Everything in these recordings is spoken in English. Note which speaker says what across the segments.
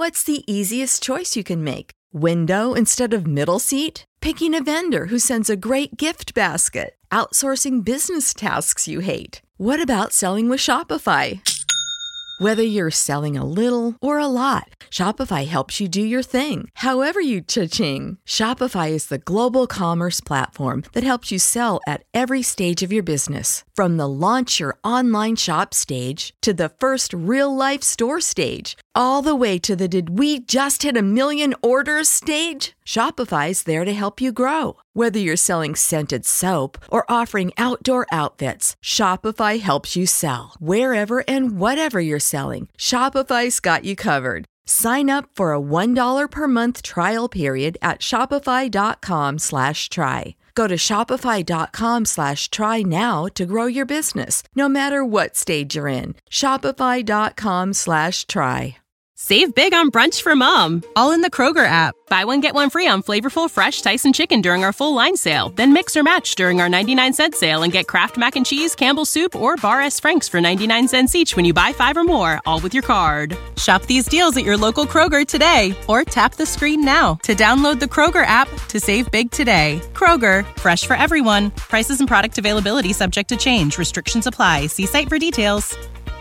Speaker 1: What's the easiest choice you can make? Window instead of middle seat? Picking a vendor who sends a great gift basket? Outsourcing business tasks you hate? What about selling with Shopify? Whether you're selling a little or a lot, Shopify helps you do your thing, however you cha-ching. Shopify is the global commerce platform that helps you sell at every stage of your business. From the launch your online shop stage to the first real-life store stage, all the way to the did we just hit a million orders stage. Shopify's there to help you grow. Whether you're selling scented soap or offering outdoor outfits, Shopify helps you sell. Wherever and whatever you're selling, Shopify's got you covered. Sign up for a $1 per month trial period at shopify.com/try. Go to shopify.com/try now to grow your business, no matter what stage you're in. Shopify.com/try.
Speaker 2: Save big on brunch for mom, all in the Kroger app. Buy one, get one free on flavorful, fresh Tyson chicken during our full line sale. Then mix or match during our 99-cent sale and get Kraft Mac and Cheese, Campbell's Soup, or Bar S. Frank's for 99 cents each when you buy 5 or more, all with your card. Shop these deals at your local Kroger today, or tap the screen now to download the Kroger app to save big today. Kroger, fresh for everyone. Prices and product availability subject to change. Restrictions apply. See site for details.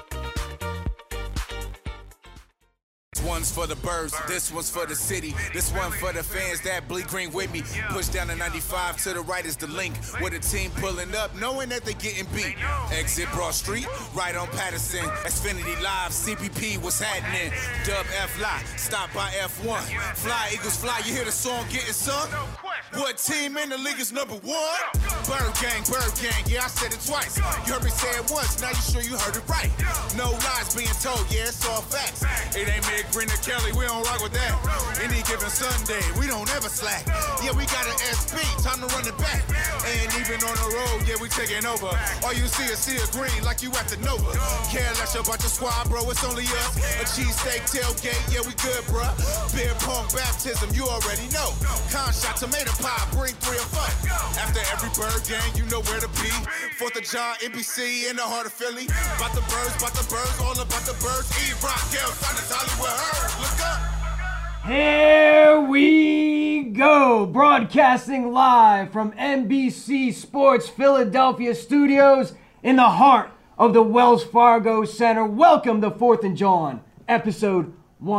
Speaker 3: This one's for the birds, this one's for the city. This one for the fans that bleed green with me. Push down the 95 to the right is the link. With a team pulling up, knowing that they're getting beat. Exit Broad Street, right on Patterson. Xfinity Live, CPP, what's happening? Dub F-Lie, stop by F1. Fly, Eagles fly, you hear the song getting sung? What team in the league is number one? Bird gang, yeah, I said it twice. You heard me say it once, now you sure you heard it right. No lies being told, yeah, it's all facts. It ain't me, Green or Kelly, we don't rock with that. Any given Sunday, we don't ever slack. Yeah, we got an SP, time to run it back. And even on the road, yeah, we taking over. All you see is green like you at the Nova. Care less about your squad, bro, it's only us. A cheesesteak tailgate, yeah, we good, bruh. Beer pong baptism, you already know. Con shot, tomato pie, bring 3 or 4. After every bird game, you know where to be. 4th of John, NBC, in the heart of Philly. About the birds, all about the birds. E-Rock, Gale, Sonics, Hollywood, look up.
Speaker 4: Here we go, broadcasting live from NBC Sports Philadelphia studios in the heart of the Wells Fargo Center. Welcome to 4th and John, episode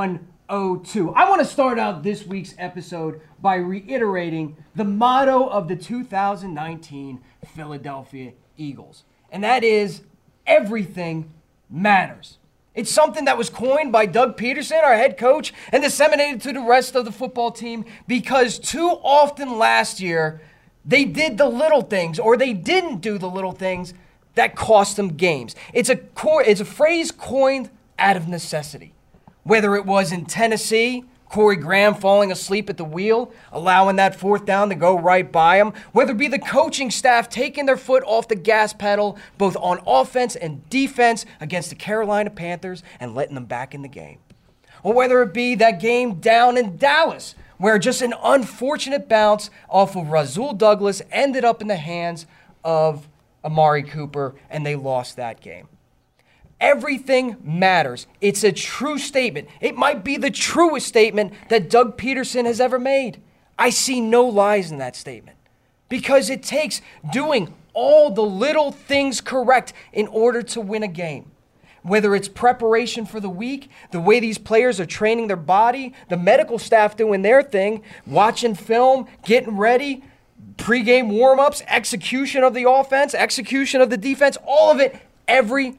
Speaker 4: 102. I want to start out this week's episode by reiterating the motto of the 2019 Philadelphia Eagles, and that is, everything matters. It's something that was coined by Doug Peterson, our head coach, and disseminated to the rest of the football team because too often last year, they did the little things, or they didn't do the little things that cost them games. It's a phrase coined out of necessity. Whether it was in Tennessee, Corey Graham falling asleep at the wheel, allowing that 4th down to go right by him, whether it be the coaching staff taking their foot off the gas pedal, both on offense and defense against the Carolina Panthers and letting them back in the game. Or whether it be that game down in Dallas, where just an unfortunate bounce off of Rasul Douglas ended up in the hands of Amari Cooper, and they lost that game. Everything matters. It's a true statement. It might be the truest statement that Doug Peterson has ever made. I see no lies in that statement because it takes doing all the little things correct in order to win a game. Whether it's preparation for the week, the way these players are training their body, the medical staff doing their thing, watching film, getting ready, pregame warm-ups, execution of the offense, execution of the defense, all of it, everything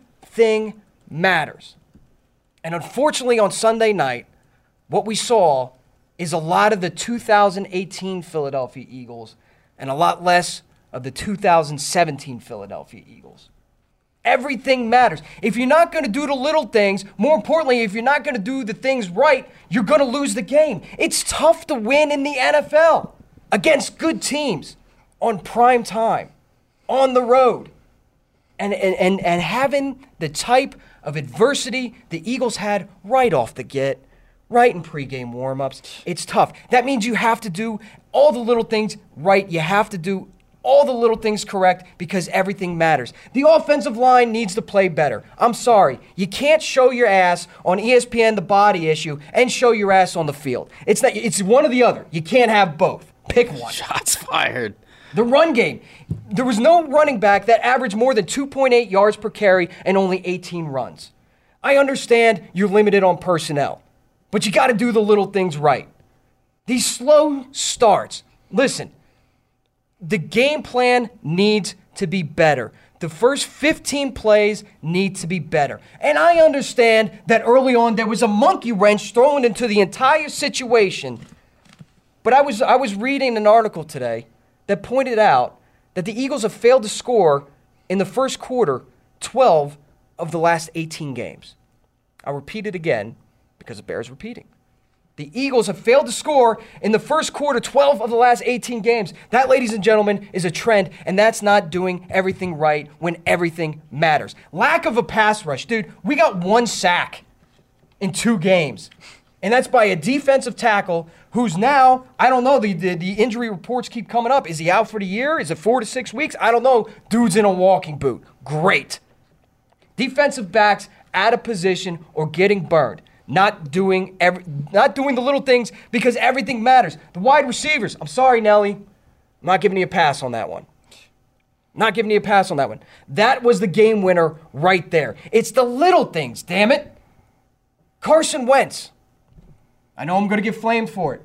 Speaker 4: matters. And unfortunately on Sunday night, what we saw is a lot of the 2018 Philadelphia Eagles and a lot less of the 2017 Philadelphia Eagles. Everything matters. If you're not going to do the little things, more importantly, if you're not going to do the things right, you're going to lose the game. It's tough to win in the NFL against good teams on prime time, on the road. And having the type of adversity the Eagles had right off the get, right in pregame warmups, it's tough. That means you have to do all the little things right. You have to do all the little things correct because everything matters. The offensive line needs to play better. I'm sorry. You can't show your ass on ESPN, The Body Issue, and show your ass on the field. It's one or the other. You can't have both. Pick one.
Speaker 5: Shots fired.
Speaker 4: The run game. There was no running back that averaged more than 2.8 yards per carry and only 18 runs. I understand you're limited on personnel, but you got to do the little things right. These slow starts. Listen, the game plan needs to be better. The first 15 plays need to be better. And I understand that early on there was a monkey wrench thrown into the entire situation. But I was reading an article today that pointed out that the Eagles have failed to score in the first quarter 12 of the last 18 games. I'll repeat it again because it bears repeating. The Eagles have failed to score in the first quarter 12 of the last 18 games. That, ladies and gentlemen, is a trend, and that's not doing everything right when everything matters. Lack of a pass rush. Dude, we got 1 sack in 2 games, and that's by a defensive tackle who's now, I don't know, the injury reports keep coming up. Is he out for the year? Is it 4 to 6 weeks? I don't know. Dude's in a walking boot. Great. Defensive backs out of position or getting burned. Not doing the little things because everything matters. The wide receivers, I'm sorry, Nelly. I'm not giving you a pass on that one. Not giving you a pass on that one. That was the game winner right there. It's the little things, damn it. Carson Wentz. I know I'm going to get flamed for it.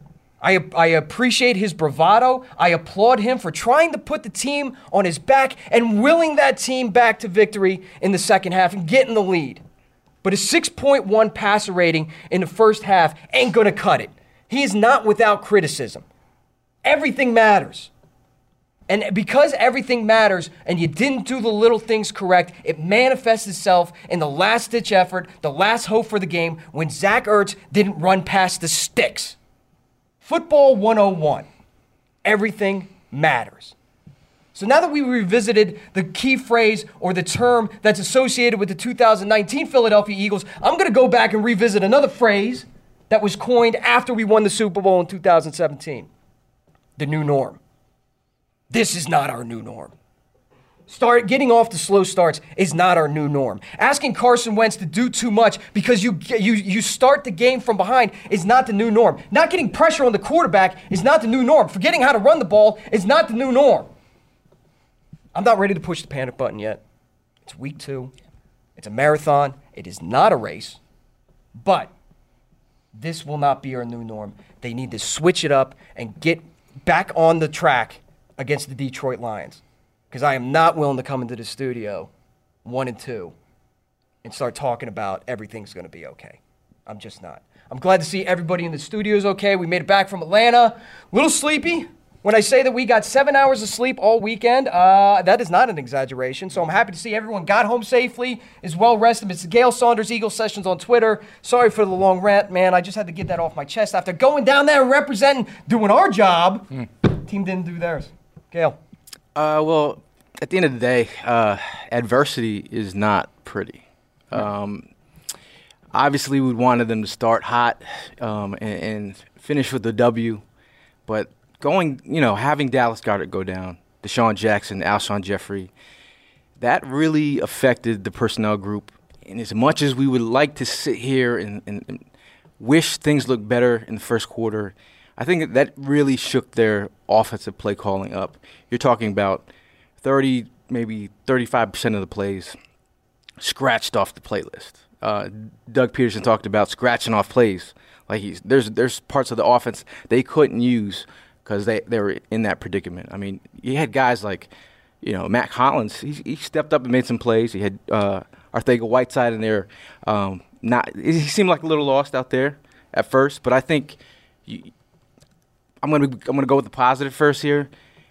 Speaker 4: I appreciate his bravado. I applaud him for trying to put the team on his back and willing that team back to victory in the second half and getting the lead. But a 6.1 passer rating in the first half ain't going to cut it. He is not without criticism. Everything matters. And because everything matters and you didn't do the little things correct, it manifests itself in the last-ditch effort, the last hope for the game, when Zach Ertz didn't run past the sticks. Football 101. Everything matters. So now that we revisited the key phrase or the term that's associated with the 2019 Philadelphia Eagles, I'm going to go back and revisit another phrase that was coined after we won the Super Bowl in 2017. The new norm. This is not our new norm. Getting off the slow starts is not our new norm. Asking Carson Wentz to do too much because you start the game from behind is not the new norm. Not getting pressure on the quarterback is not the new norm. Forgetting how to run the ball is not the new norm. I'm not ready to push the panic button yet. It's week 2. It's a marathon. It is not a race. But this will not be our new norm. They need to switch it up and get back on the track against the Detroit Lions. Because I am not willing to come into the studio 1-2 and start talking about everything's going to be okay. I'm just not. I'm glad to see everybody in the studio is okay. We made it back from Atlanta. A little sleepy. When I say that we got 7 hours of sleep all weekend, that is not an exaggeration. So I'm happy to see everyone got home safely, is well rested. It's Gail Saunders, Eagle Sessions on Twitter. Sorry for the long rant, man. I just had to get that off my chest after going down there and representing, doing our job. Team didn't do theirs. Gail.
Speaker 5: Well, at the end of the day, adversity is not pretty. Obviously, we wanted them to start hot and finish with a W, but having Dallas Goedert go down, Deshaun Jackson, Alshon Jeffrey, that really affected the personnel group. And as much as we would like to sit here and wish things looked better in the first quarter, I think that really shook their offensive play calling up. You're talking about 30, maybe 35% of the plays scratched off the playlist. Doug Peterson talked about scratching off plays. Like there's parts of the offense they couldn't use because they were in that predicament. I mean, you had guys like, Matt Collins. He stepped up and made some plays. He had Arcega-Whiteside in there. He seemed like a little lost out there at first, but I think I'm gonna go with the positive first here.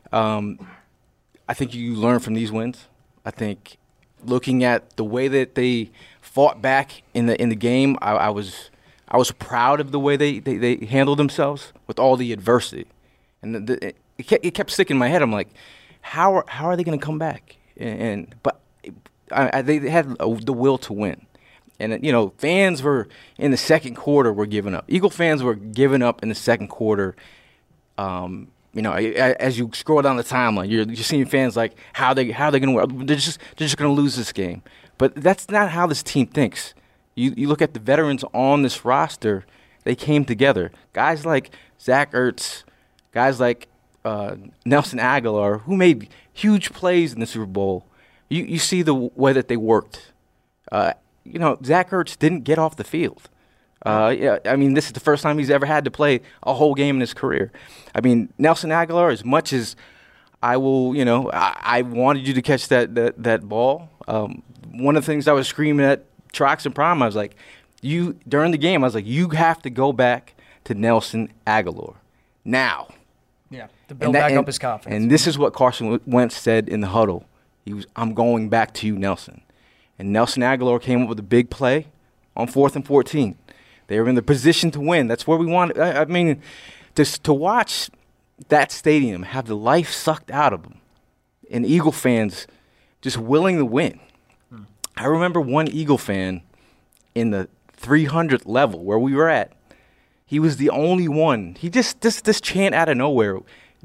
Speaker 5: I think you learn from these wins. I think looking at the way that they fought back in the game, I was proud of the way they handled themselves with all the adversity. And it kept sticking in my head. I'm like, how are they going to come back? But they had the will to win. And, fans were in the second quarter were giving up. Eagle fans were giving up in the second quarter as you scroll down the timeline, you're seeing fans like how they going to win. They're just going to lose this game. But that's not how this team thinks. You look at the veterans on this roster, they came together. Guys like Zach Ertz, guys like Nelson Aguilar, who made huge plays in the Super Bowl. You see the way that they worked. Zach Ertz didn't get off the field. This is the first time he's ever had to play a whole game in his career. I mean, Nelson Aguilar, as much as I will, I wanted you to catch that ball. One of the things I was screaming at Trox and Prime, I was like, during the game, I was like, you have to go back to Nelson Aguilar now.
Speaker 4: Yeah, to build back up his confidence.
Speaker 5: And this is what Carson Wentz said in the huddle. I'm going back to you, Nelson. And Nelson Aguilar came up with a big play on 4th and 14. They were in the position to win. That's where we want. I mean, to watch that stadium have the life sucked out of them, and Eagle fans just willing to win. I remember one Eagle fan in the 300th level where we were at. He was the only one. He just this chant out of nowhere.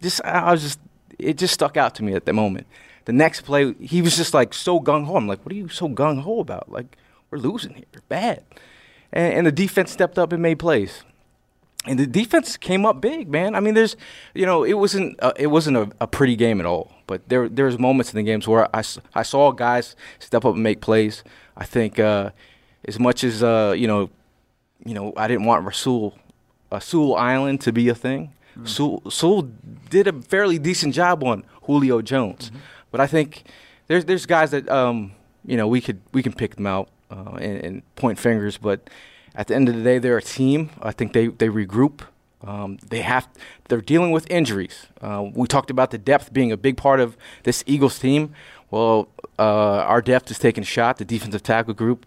Speaker 5: It just stuck out to me at the moment. The next play, he was just like so gung ho. I'm like, what are you so gung ho about? Like, we're losing here, bad. And the defense stepped up and made plays. And the defense came up big, man. I mean, it wasn't a pretty game at all. But there's moments in the games where I saw guys step up and make plays. I think as much as I didn't want Rasul Island to be a thing. Sewell did a fairly decent job on Julio Jones. Mm-hmm. But I think there's guys that we can pick them out and point fingers, but at the end of the day, they're a team. I think they regroup. They're dealing with injuries. We talked about the depth being a big part of this Eagles team. Well, our depth is taking a shot. The defensive tackle group,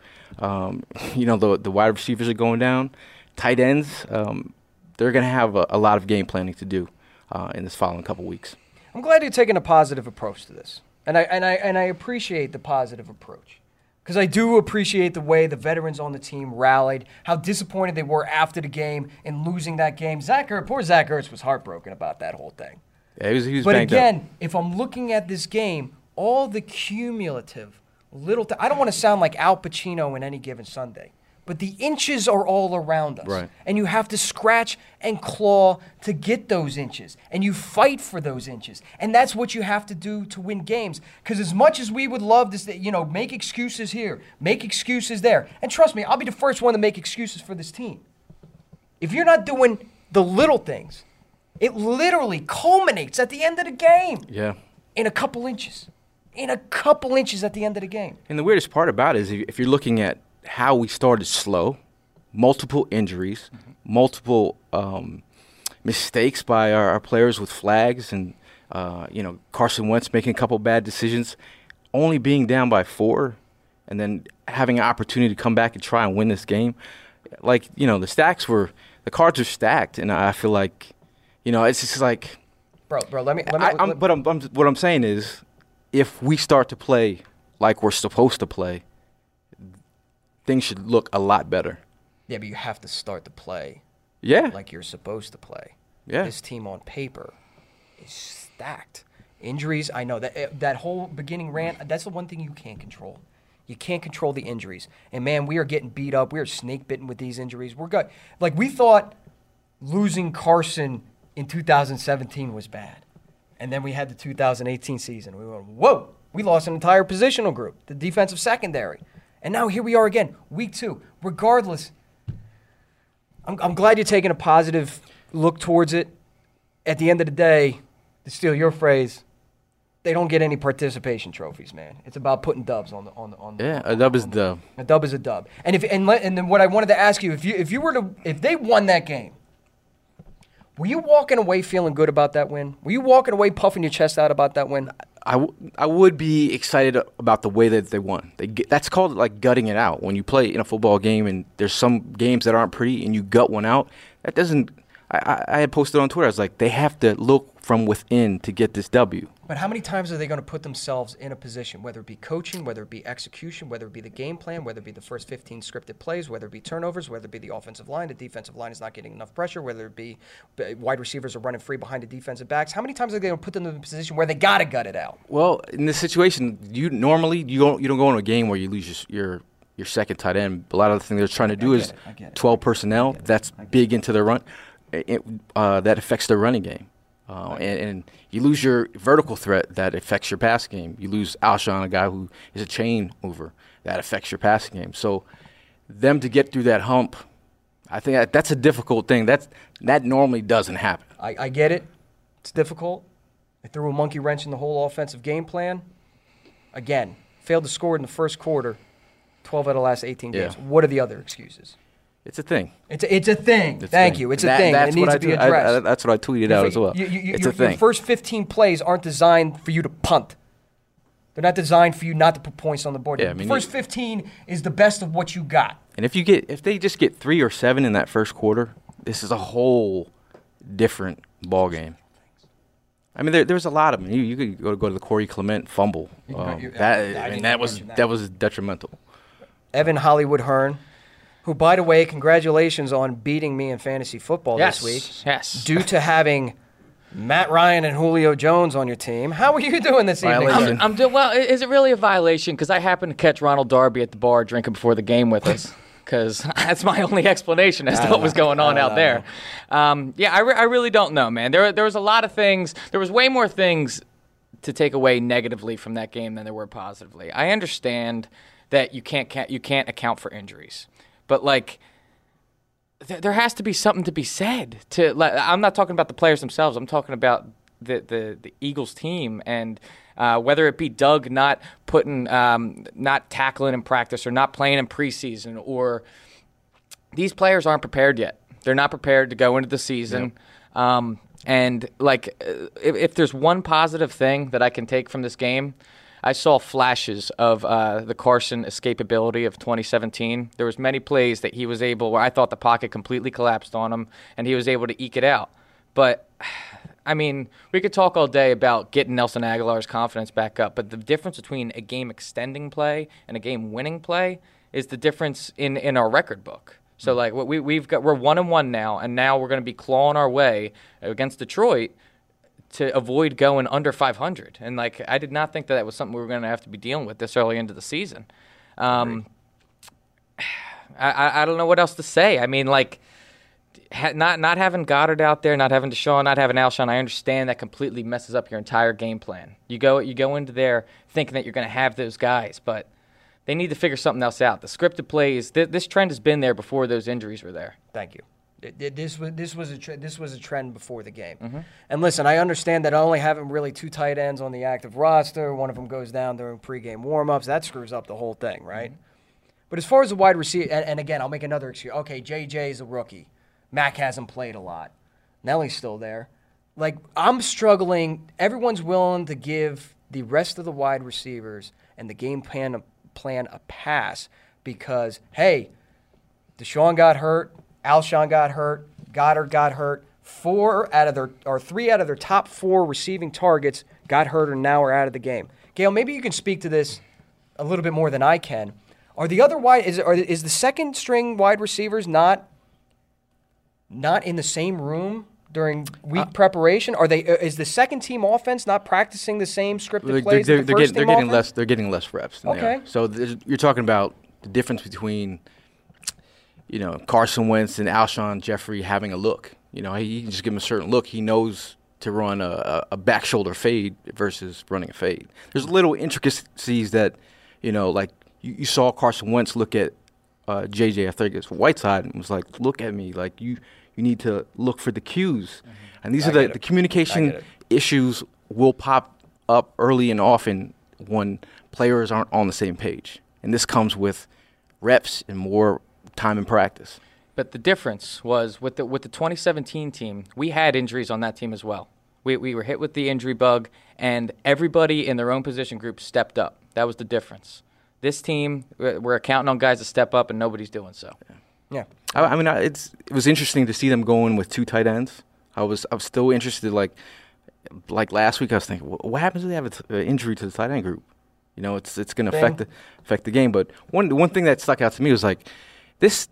Speaker 5: the wide receivers are going down. Tight ends, they're going to have a lot of game planning to do in this following couple weeks.
Speaker 4: I'm glad you're taking a positive approach to this, and I appreciate the positive approach. Because I do appreciate the way the veterans on the team rallied, how disappointed they were after the game in losing that game. Poor Zach Ertz was heartbroken about that whole thing.
Speaker 5: Yeah, he was
Speaker 4: but
Speaker 5: banged
Speaker 4: again,
Speaker 5: up.
Speaker 4: If I'm looking at this game, all the cumulative I don't want to sound like Al Pacino in Any Given Sunday, but the inches are all around us.
Speaker 5: Right.
Speaker 4: And you have to scratch and claw to get those inches. And you fight for those inches. And that's what you have to do to win games. Because as much as we would love to, make excuses here, make excuses there. And trust me, I'll be the first one to make excuses for this team. If you're not doing the little things, it literally culminates at the end of the game.
Speaker 5: Yeah.
Speaker 4: In a couple inches. In a couple inches at the end of the game.
Speaker 5: And the weirdest part about it is if you're looking at how we started slow, multiple injuries, multiple mistakes by our players with flags, and Carson Wentz making a couple bad decisions, only being down by 4, and then having an opportunity to come back and try and win this game. Like, the cards are stacked, and I feel like, it's just like,
Speaker 4: bro.
Speaker 5: What I'm saying is, if we start to play like we're supposed to play, things should look a lot better.
Speaker 4: Yeah, but you have to start to play like you're supposed to play.
Speaker 5: Yeah.
Speaker 4: This team on paper is stacked. Injuries, I know. That whole beginning rant, that's the one thing you can't control. You can't control the injuries. And, man, we are getting beat up. We are snake-bitten with these injuries. We thought losing Carson in 2017 was bad. And then we had the 2018 season. We went, whoa, we lost an entire positional group, the defensive secondary. And now here we are again, week 2. Regardless, I'm glad you're taking a positive look towards it. At the end of the day, to steal your phrase, they don't get any participation trophies, man. It's about putting dubs on the.
Speaker 5: Yeah, a dub is a dub.
Speaker 4: A dub is a dub. And then what I wanted to ask you, if they won that game, were you walking away feeling good about that win? Were you walking away puffing your chest out about that win?
Speaker 5: I would be excited about the way that they won. That's called like gutting it out. When you play in a football game and there's some games that aren't pretty and you gut one out, that doesn't. I had posted on Twitter. I was like, they have to look from within to get this W.
Speaker 4: But how many times are they going to put themselves in a position, whether it be coaching, whether it be execution, whether it be the game plan, whether it be the first 15 scripted plays, whether it be turnovers, whether it be the offensive line, the defensive line is not getting enough pressure, whether it be wide receivers are running free behind the defensive backs. How many times are they going to put them in a position where they got to gut it out?
Speaker 5: Well, in this situation, you don't go into a game where you lose your second tight end. A lot of the things they're trying to do is 12 personnel. That's big into their run. That affects their running game. And you lose your vertical threat, that affects your passing game. You lose Alshon, a guy who is a chain mover, that affects your passing game. So them to get through that hump, I think that's a difficult thing. That normally doesn't happen.
Speaker 4: I get it. It's difficult. They threw a monkey wrench in the whole offensive game plan. Again, failed to score in the first quarter, 12 out of the last 18 games. What are the other excuses?
Speaker 5: It's a thing.
Speaker 4: It's a thing. Thank you. It's a thing. It needs to be addressed.
Speaker 5: That's what I tweeted out as well. It's a thing.
Speaker 4: Your first 15 plays aren't designed for you to punt. They're not designed for you not to put points on the board. The first 15 is the best of what you got.
Speaker 5: And if they just get 3 or 7 in that first quarter, this is a whole different ball game. I mean, there's a lot of them. You could go to the Corey Clement fumble. That was detrimental.
Speaker 4: Evan Hollywood Hearn, who, by the way, congratulations on beating me in fantasy football this week.
Speaker 6: Yes.
Speaker 4: Due to having Matt Ryan and Julio Jones on your team. How are you doing this evening?
Speaker 6: I'm doing well. Is it really a violation? Because I happened to catch Ronald Darby at the bar drinking before the game with us. Because that's my only explanation as to what was going on out there. I really don't know, man. There was a lot of things. There was way more things to take away negatively from that game than there were positively. I understand that you can't account for injuries. But, there has to be something to be said. I'm not talking about the players themselves. I'm talking about the Eagles team and whether it be Doug not tackling in practice or not playing in preseason, or these players aren't prepared yet. They're not prepared to go into the season. Yep. If there's one positive thing that I can take from this game, I saw flashes of the Carson escapability of 2017. There was many plays that he was able, where I thought the pocket completely collapsed on him, and he was able to eke it out. But, I mean, we could talk all day about getting Nelson Aguilar's confidence back up, but the difference between a game-extending play and a game-winning play is the difference in our record book. So, we're 1-1 now, and now we're going to be clawing our way against Detroit to avoid going under 500. And, I did not think that was something we were going to have to be dealing with this early into the season. I don't know what else to say. I mean, not having Goddard out there, not having Deshaun, not having Alshon, I understand that completely messes up your entire game plan. You go into there thinking that you're going to have those guys, but they need to figure something else out. The scripted plays, this trend has been there before those injuries were there.
Speaker 4: Thank you. This was a trend before the game. Mm-hmm. And listen, I understand that only having really 2 tight ends on the active roster, one of them goes down during pregame warmups, that screws up the whole thing, right? Mm-hmm. But as far as the wide receiver, and again, I'll make another excuse. Okay, JJ's a rookie. Mac hasn't played a lot. Nelly's still there. I'm struggling. Everyone's willing to give the rest of the wide receivers and the game plan a pass because, hey, Deshaun got hurt. Alshon got hurt. Goddard got hurt. 3 out of their top 4 receiving targets got hurt or now are out of the game. Gail, maybe you can speak to this a little bit more than I can. Are the other is the second string wide receivers not in the same room during week preparation? Are they? Is the second team offense not practicing the same scripted plays? They're
Speaker 5: getting less. They're getting less reps.
Speaker 4: Okay.
Speaker 5: So you're talking about the difference between Carson Wentz and Alshon Jeffrey having a look. He can just give him a certain look. He knows to run a back shoulder fade versus running a fade. There's little intricacies that, you saw Carson Wentz look at JJ, I think it's Whiteside, and was like, look at me. You need to look for the cues. Mm-hmm. And these are the communication issues will pop up early and often when players aren't on the same page. And this comes with reps and more time in practice.
Speaker 6: But the difference was with the 2017 team, we had injuries on that team as well. We were hit with the injury bug, and everybody in their own position group stepped up. That was the difference. This team, we're counting on guys to step up, and nobody's doing so.
Speaker 4: Yeah.
Speaker 5: It was interesting to see them going with 2 tight ends. I was still interested. like last week, I was thinking, what happens if they have an injury to the tight end group? You know, it's going to affect the game. But one thing that stuck out to me was like this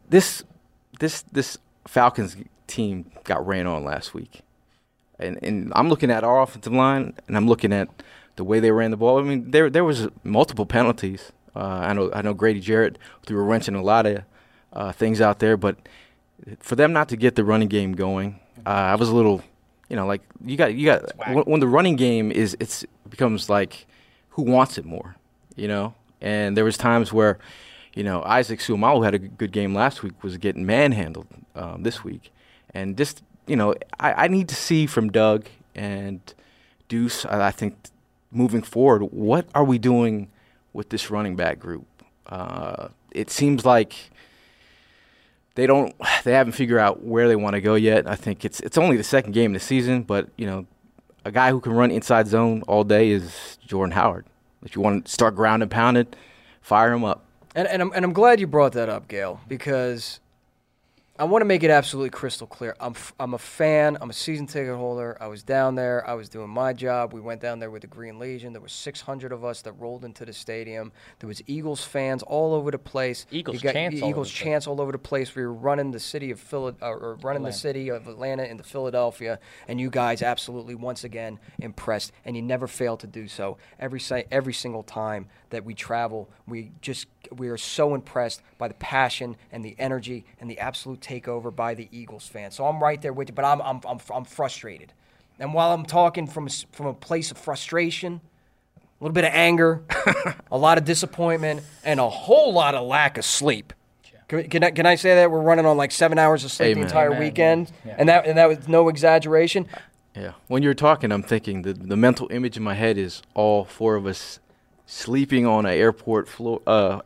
Speaker 5: Falcons team got ran on last week, and I'm looking at our offensive line, and I'm looking at the way they ran the ball. I mean, there was multiple penalties. I know Grady Jarrett threw a wrench in a lot of things out there, but for them not to get the running game going, I was a little, like you got when the running game it becomes like who wants it more, And there was times where, Isaac Seumalo had a good game last week, was getting manhandled this week, and just I need to see from Doug and Deuce. I think moving forward, what are we doing with this running back group? It seems like they haven't figured out where they want to go yet. I think it's only the second game of the season, but a guy who can run inside zone all day is Jordan Howard. If you want to start ground and pound it, fire him up.
Speaker 4: And I'm glad you brought that up, Gail, because I want to make it absolutely crystal clear. I'm a fan. I'm a season ticket holder. I was down there. I was doing my job. We went down there with the Green Legion. There were 600 of us that rolled into the stadium. There was Eagles fans all over the place.
Speaker 6: Eagles
Speaker 4: chants all over the place. We were running the city of the city of Atlanta into Philadelphia, and you guys absolutely once again impressed, and you never failed to do so. Every single time that we travel, we are so impressed by the passion and the energy and the absolute takeover by the Eagles fans. So I'm right there with you, but I'm frustrated. And while I'm talking from a place of frustration, a little bit of anger, a lot of disappointment, and a whole lot of lack of sleep. Can I say that we're running on like 7 hours of sleep the entire weekend, yeah. and that was no exaggeration.
Speaker 5: Yeah. When you're talking, I'm thinking the mental image in my head is all four of us sleeping on an airport floor.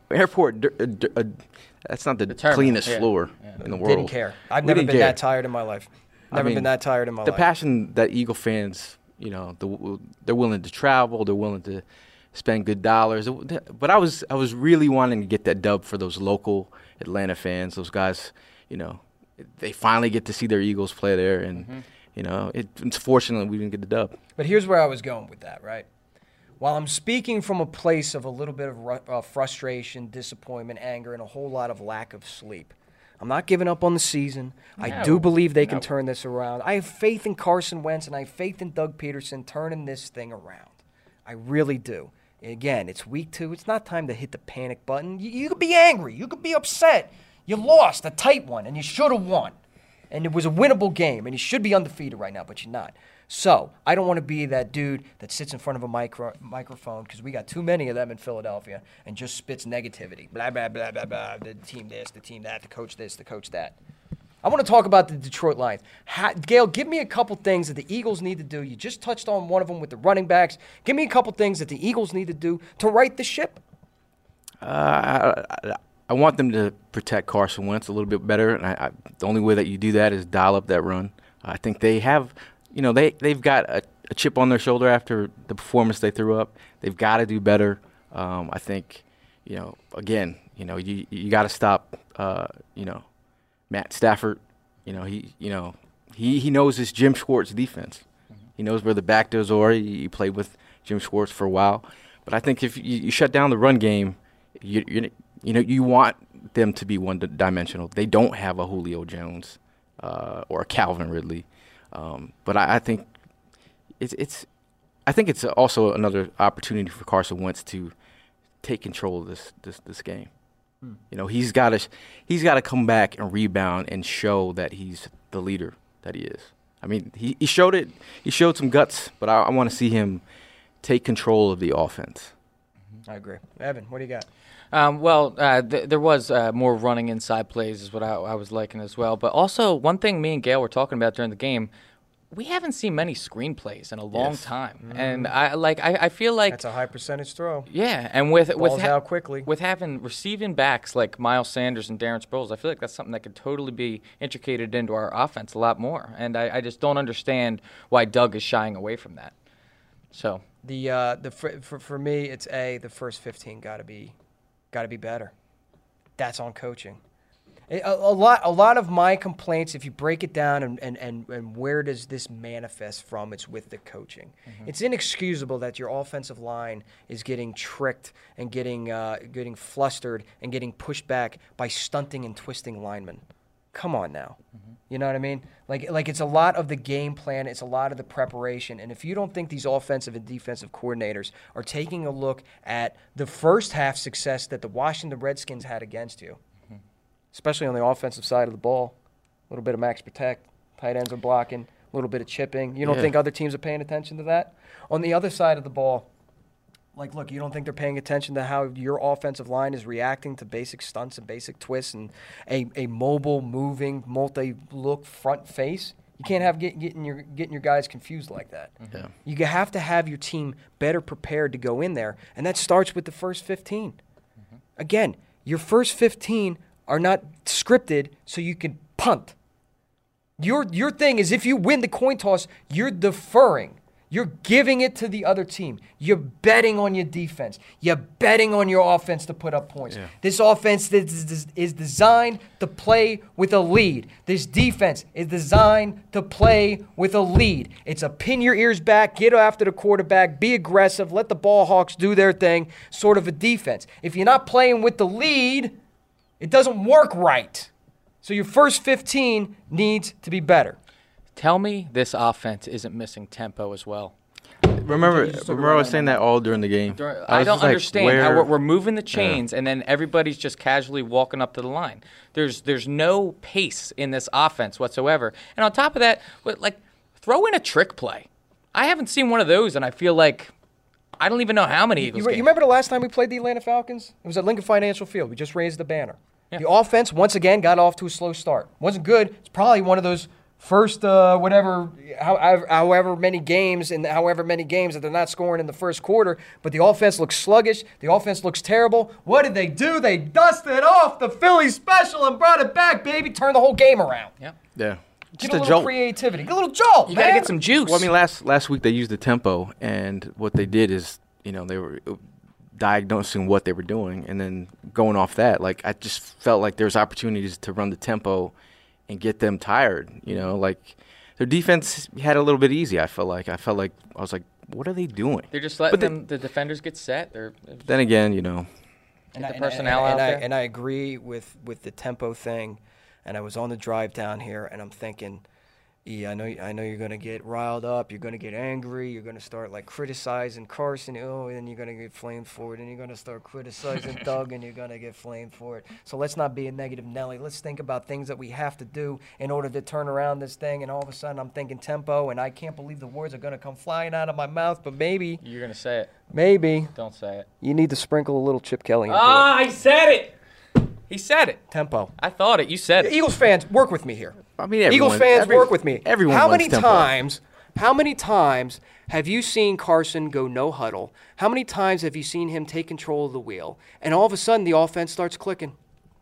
Speaker 5: That's not the cleanest floor in the world.
Speaker 4: Didn't care. I've never been that tired in my life. Been that tired in my life.
Speaker 5: The passion that Eagle fans, they're willing to travel. They're willing to spend good dollars. But I was really wanting to get that dub for those local Atlanta fans. Those guys, they finally get to see their Eagles play there, and it's fortunate we didn't get the dub.
Speaker 4: But here's where I was going with that, right? While I'm speaking from a place of a little bit of frustration, disappointment, anger, and a whole lot of lack of sleep, I'm not giving up on the season. I do believe they can turn this around. I have faith in Carson Wentz, and I have faith in Doug Peterson turning this thing around. I really do. Again, it's week 2. It's not time to hit the panic button. You could be angry. You could be upset. You lost a tight one, and you should have won. And it was a winnable game, and you should be undefeated right now, but you're not. So I don't want to be that dude that sits in front of a microphone, because we got too many of them in Philadelphia, and just spits negativity. Blah, blah, blah, blah, blah. The team this, the team that, the coach this, the coach that. I want to talk about the Detroit Lions. Gail, give me a couple things that the Eagles need to do. You just touched on one of them with the running backs. Give me a couple things that the Eagles need to do to right the ship.
Speaker 5: I want them to protect Carson Wentz a little bit better, and the only way that you do that is dial up that run. I think they have, they've got a chip on their shoulder after the performance they threw up. They've got to do better. I think, again, you got to stop, Matt Stafford. He knows his Jim Schwartz defense. Mm-hmm. He knows where the back doors are. He played with Jim Schwartz for a while. But I think if you shut down the run game, you want them to be one-dimensional. They don't have a Julio Jones or a Calvin Ridley. But I think it's also another opportunity for Carson Wentz to take control of this game. He's got to come back and rebound and show that he's the leader that he is. I mean, he showed it. He showed some guts, but I want to see him take control of the offense.
Speaker 4: I agree. Evan, what do you got?
Speaker 6: There was more running inside plays is what I was liking as well. But also, one thing me and Gail were talking about during the game, we haven't seen many screenplays in a long time. Mm-hmm. And I feel like
Speaker 4: that's a high percentage throw.
Speaker 6: Yeah, and with
Speaker 4: out quickly.
Speaker 6: With having receiving backs like Miles Sanders and Darren Sproles, I feel like that's something that could totally be integrated into our offense a lot more. And I just don't understand why Doug is shying away from that. So
Speaker 4: for me, it's the first 15 got to be better. That's on coaching. A lot of my complaints, if you break it down and where does this manifest from, it's with the coaching. It's inexcusable that your offensive line is getting tricked and getting flustered and getting pushed back by stunting and twisting linemen. Come on now. You know what I mean? Like it's a lot of the game plan. It's a lot of the preparation. And if you don't think these offensive and defensive coordinators are taking a look at the first half success that the Washington Redskins had against you, especially on the offensive side of the ball, a little bit of max protect, tight ends are blocking, a little bit of chipping. You don't think other teams are paying attention to that? On the other side of the ball, look, you don't think they're paying attention to how your offensive line is reacting to basic stunts and basic twists and a mobile, moving, multi-look front face? You can't have getting your guys confused like that. Yeah. You have to have your team better prepared to go in there, and that starts with the first 15. Again, your first 15 are not scripted so you can punt. Your thing is if you win the coin toss, you're deferring. You're giving it to the other team. You're betting on your defense. You're betting on your offense to put up points. Yeah. This offense is designed to play with a lead. This defense is designed to play with a lead. It's a pin your ears back, get after the quarterback, be aggressive, let the ball hawks do their thing, sort of a defense. If you're not playing with the lead, it doesn't work right. So your first 15 needs to be better.
Speaker 6: Tell me this offense isn't missing tempo as well.
Speaker 5: Remember I was saying that all during the game.
Speaker 6: I don't understand how we're moving the chains and then everybody's just casually walking up to the line. There's no pace in this offense whatsoever. And on top of that, throw in a trick play. I haven't seen one of those, and I feel like I don't even know how many Eagles games.
Speaker 4: You remember the last time we played the Atlanta Falcons? It was at Lincoln Financial Field. We just raised the banner. Yeah. The offense, once again, got off to a slow start. Wasn't good. It's probably one of those first however many games that they're not scoring in the first quarter, but the offense looks sluggish. The offense looks terrible. What did they do? They dusted off the Philly special and brought it back, baby. Turned the whole game around.
Speaker 6: Yep.
Speaker 5: Yeah.
Speaker 4: Get a little creativity. Get a little jolt,
Speaker 6: You got to get some juice.
Speaker 5: Well, I mean, last week they used the tempo, and what they did is, they were diagnosing what they were doing, and then going off that, I just felt like there was opportunities to run the tempo and get them tired, their defense had a little bit easy. I felt like I was like, what are they doing?
Speaker 6: They're just letting the defenders get set.
Speaker 5: Then again,
Speaker 6: get the personnel out there.
Speaker 4: And I agree with the tempo thing. And I was on the drive down here, and I'm thinking, I know you're going to get riled up. You're going to get angry. You're going to start criticizing Carson. Oh, and you're going to get flamed for it. And you're going to start criticizing Doug, and you're going to get flamed for it. So let's not be a negative Nelly. Let's think about things that we have to do in order to turn around this thing. And all of a sudden, I'm thinking tempo, and I can't believe the words are going to come flying out of my mouth. But maybe
Speaker 6: you're going to say it.
Speaker 4: Maybe.
Speaker 6: Don't say it.
Speaker 4: You need to sprinkle a little Chip Kelly into it.
Speaker 6: I said it. He said it.
Speaker 4: Tempo.
Speaker 6: I thought it. You said it.
Speaker 4: Eagles fans, work with me here.
Speaker 5: I mean,
Speaker 4: Eagles fans, work with me.
Speaker 5: Everyone
Speaker 4: How
Speaker 5: wants
Speaker 4: many
Speaker 5: tempo.
Speaker 4: times have you seen Carson go no huddle? How many times have you seen him take control of the wheel? And all of a sudden, the offense starts clicking.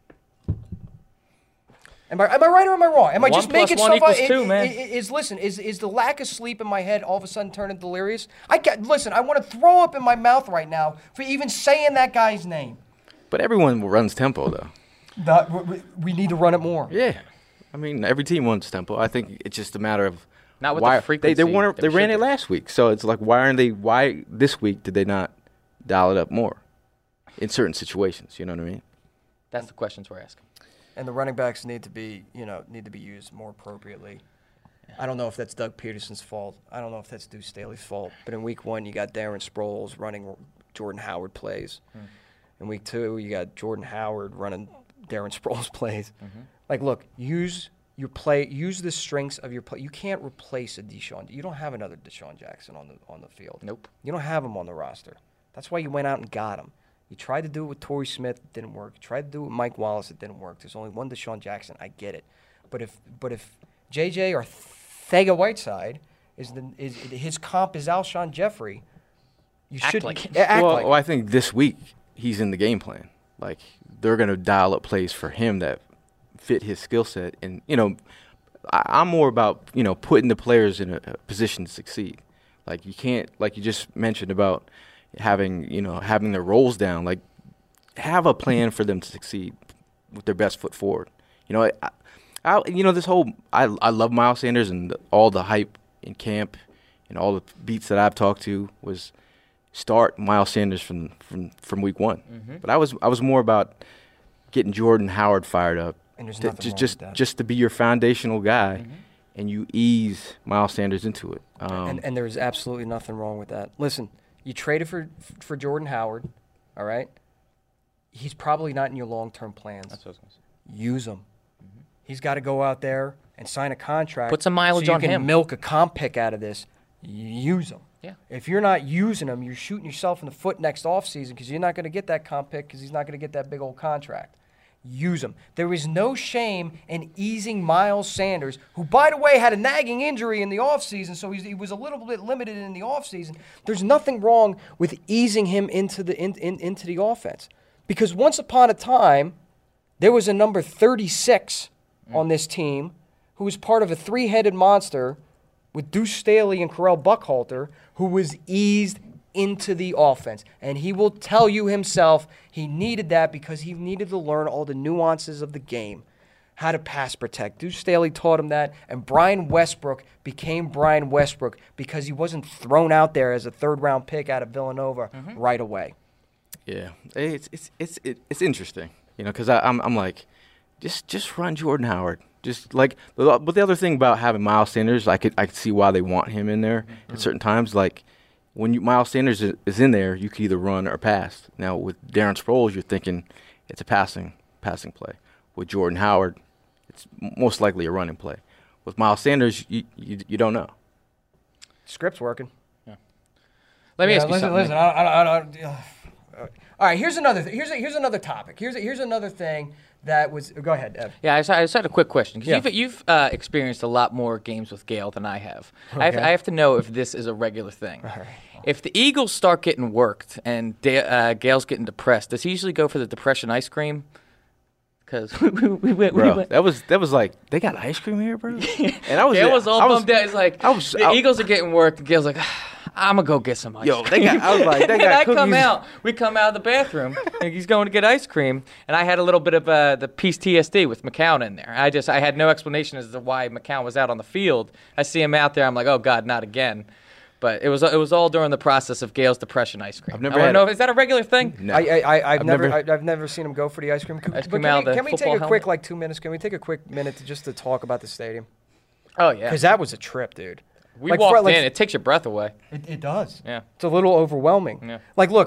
Speaker 4: Am I right or am I wrong? Am I just making stuff up? Is the lack of sleep in my head all of a sudden turning delirious? I want to throw up in my mouth right now for even saying that guy's name.
Speaker 5: But everyone runs tempo, though.
Speaker 4: We need to run it more.
Speaker 5: Yeah. I mean, every team wants tempo. I think it's just a matter of
Speaker 6: not with the frequency.
Speaker 5: They ran it last week, so it's like, why this week did they not dial it up more in certain situations? You know what I mean?
Speaker 6: That's the questions we're asking.
Speaker 4: And the running backs need to be used more appropriately. I don't know if that's Doug Peterson's fault. I don't know if that's Deuce Staley's fault. But in week 1, you got Darren Sproles running Jordan Howard plays. In week 2, you got Jordan Howard running Darren Sproles plays. Look, use the strengths of your play. You can't replace a Deshaun. You don't have another Deshaun Jackson on the field.
Speaker 6: Nope.
Speaker 4: You don't have him on the roster. That's why you went out and got him. You tried to do it with Torrey Smith, it didn't work. You tried to do it with Mike Wallace, it didn't work. There's only one Deshaun Jackson. I get it. But if JJ or Thega Whiteside is his comp is Alshon Jeffrey, you should act like.
Speaker 5: Well, I think this week he's in the game plan. They're going to dial up plays for him that fit his skill set. And, I'm more about, putting the players in a position to succeed. You can't, like you just mentioned about having their roles down. Have a plan for them to succeed with their best foot forward. This whole I love Miles Sanders, and all the hype in camp and all the beats that I've talked to was start Miles Sanders from week one. Mm-hmm. But I was more about getting Jordan Howard fired up,
Speaker 4: and there's nothing wrong with that.
Speaker 5: Just to be your foundational guy, mm-hmm. and you ease Miles Sanders into it.
Speaker 4: And there's absolutely nothing wrong with that. Listen, you traded for Jordan Howard, all right? He's probably not in your long-term plans.
Speaker 6: That's what I was going to say.
Speaker 4: Use him. Mm-hmm. He's got to go out there and sign a contract.
Speaker 6: Put some mileage
Speaker 4: so
Speaker 6: on him.
Speaker 4: You can milk a comp pick out of this. Use him.
Speaker 6: Yeah.
Speaker 4: If you're not using him, you're shooting yourself in the foot next offseason because you're not going to get that comp pick because he's not going to get that big old contract. Use him. There is no shame in easing Miles Sanders, who, by the way, had a nagging injury in the offseason, so he was a little bit limited in the offseason. There's nothing wrong with easing him into the offense. Because once upon a time, there was a number 36 on this team who was part of a three-headed monster with Deuce Staley and Carell Buckhalter, who was eased into the offense. And he will tell you himself he needed that because he needed to learn all the nuances of the game, how to pass protect. Deuce Staley taught him that, and Brian Westbrook became Brian Westbrook because he wasn't thrown out there as a third-round pick out of Villanova right away.
Speaker 5: Yeah, it's interesting, because I'm like, just run Jordan Howard. Just like, but the other thing about having Miles Sanders, I could see why they want him in there at certain times. Like when Miles Sanders is in there, you can either run or pass. Now with Darren Sproles, you're thinking it's a passing play. With Jordan Howard, it's most likely a running play. With Miles Sanders, you don't know.
Speaker 4: Script's working.
Speaker 6: Yeah. Let me ask you something.
Speaker 4: Listen, all right, here's another topic. Here's another thing that was. Go ahead, Ev.
Speaker 6: Yeah, I just had a quick question because you've experienced a lot more games with Gale than I have. Okay. I have to know if this is a regular thing. Right. If the Eagles start getting worked and Gale's getting depressed, does he usually go for the depression ice cream? Because we went.
Speaker 5: That was like, they got ice cream here, bro. And
Speaker 6: Gale was all bummed out. He's like, Eagles are getting worked. And Gale's like, I'm gonna go get some ice cream.
Speaker 5: I was like, they got cookies.
Speaker 6: We come out of the bathroom, and he's going to get ice cream, and I had a little bit of the Peace TSD with McCown in there. I had no explanation as to why McCown was out on the field. I see him out there, I'm like, oh God, not again. But it was all during the process of Gale's depression ice cream. I want to know, is that a regular thing?
Speaker 5: No.
Speaker 4: I've never seen him go for the ice cream. Can we take a quick 2 minutes? Can we take a quick minute just to talk about the stadium?
Speaker 6: Oh yeah,
Speaker 4: because that was a trip, dude.
Speaker 6: We walked in. It takes your breath away.
Speaker 4: It does.
Speaker 6: Yeah.
Speaker 4: It's a little overwhelming.
Speaker 6: Yeah.
Speaker 4: Like, look,